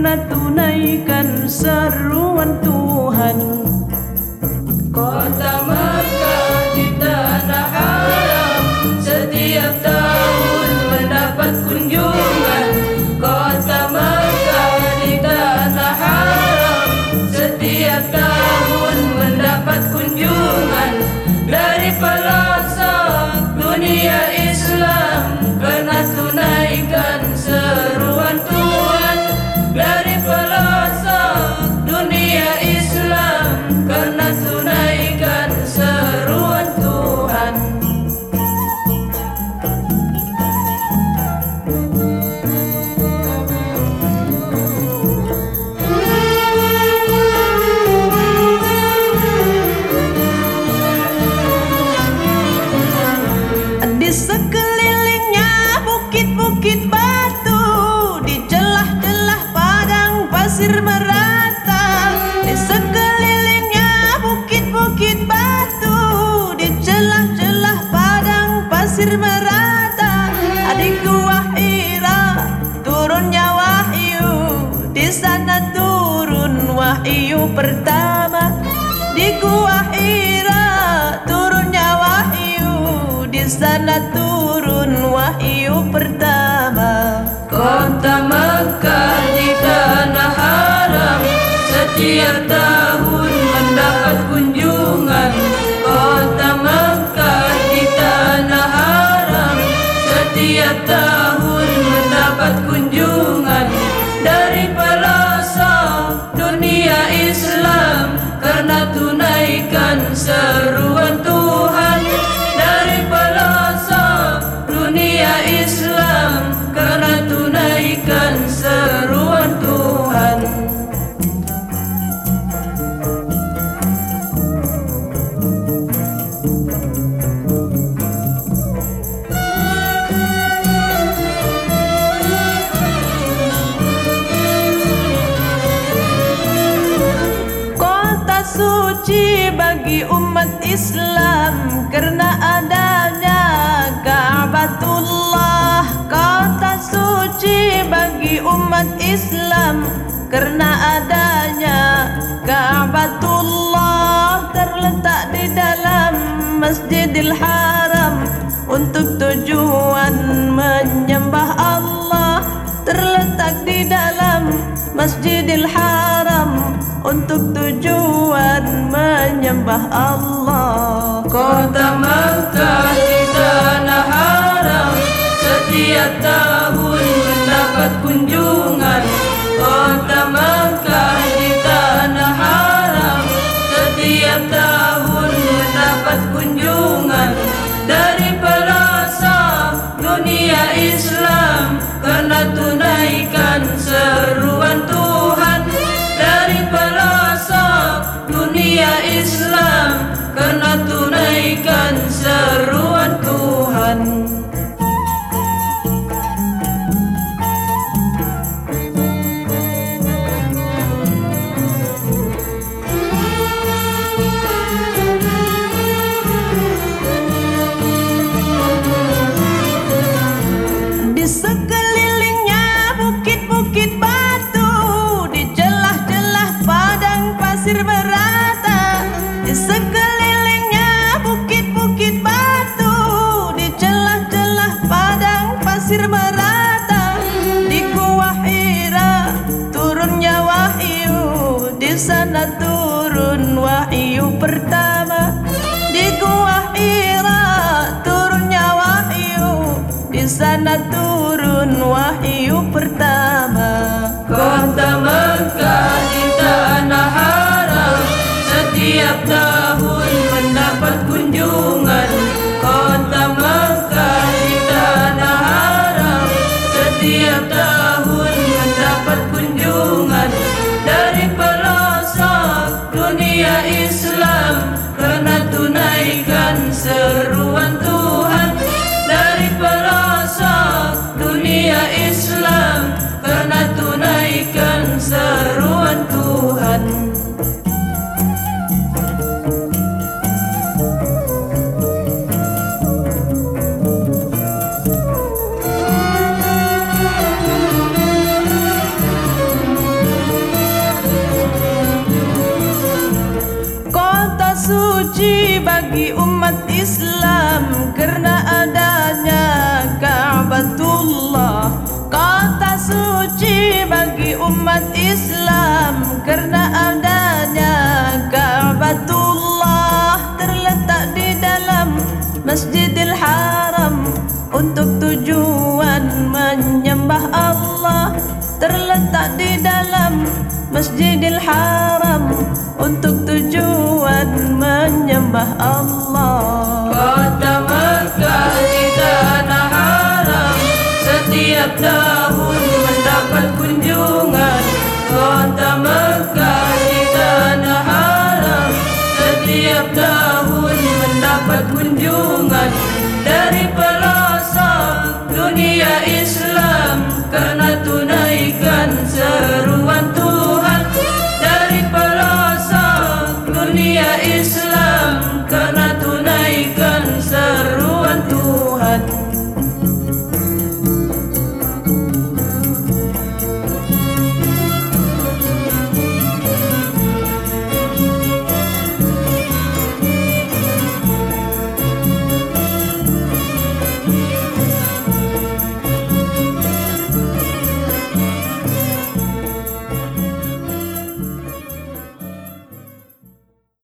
karena tunaikan seruan Tuhan. Kota Makkah di tanah haram setiap tahun mendapat kunjungan. Kota Makkah di tanah haram setiap tahun mendapat kunjungan dari pelosok dunia Islam karena tunaikan seruan Tuhan. Dari pelosok dunia Islam karena tunaikan seruan Tuhan. Di sekelilingnya bukit-bukit batu, di celah-celah padang pasir merata. Di sekelilingnya bukit-bukit batu, di celah-celah padang pasir merata. Di Gua Hira turunnya wahyu, di sana turun wahyu pertama. Di Gua Hira turunnya wahyu, di sana turun wahyu pertama. Kota Makkah di tanah haram setiap tahun mendapat kunjungan. Kota Makkah di tanah haram setiap tahun mendapat kunjungan dari pelosok dunia Islam karena tunaikan seruan Tuhan. Dari pelosok dunia Islam karena tunaikan seruan Tuhan. Kota suci bagi umat Islam karena adanya Ka'batullah. Kota suci bagi umat Islam karena adanya Ka'batullah. Terletak di dalam Masjidil Haram untuk tujuan menyembah Allah. Terletak di dalam Masjidil Haram untuk tujuan menyembah Allah. Kota Makkah di tanah haram setiap tahun mendapat kunjungan. Kota Makkah di tanah haram setiap tahun mendapat kunjungan dari pelosok dunia Islam karena tunaikan seruan Tuhan. Dari pelosok dunia Islam karena tunaikan seruan Tuhan. Di sekelilingnya bukit-bukit batu, di celah-celah padang pasir merata. Di sekelilingnya bukit-bukit batu, di celah-celah padang pasir merata. Di Gua Hira turunnya wahyu, di sana turun wahyu pertama. Di Gua Hira turunnya wahyu, di sana turun wahyu pertama. Kota Makkah di tanah haram setiap tahun mendapat kunjungan. Kota Makkah di tanah haram setiap tahun mendapat kunjungan dari pelosok dunia Islam karena tunaikan seruan Tuhan. Dari pelosok dunia Islam karena tunaikan seruan Tuhan. Islam karena adanya Ka'batullah, kota suci bagi umat Islam karena adanya Ka'batullah, terletak di dalam Masjidil Haram untuk tujuan menyembah Allah, terletak di dalam Masjidil Haram untuk tujuan menyembah Allah. Kota Mekah di tanah haram, setiap tahun mendapat kunjungan. Kota Mekah di tanah haram, setiap tahun mendapat kunjungan dari pelosok dunia Islam karena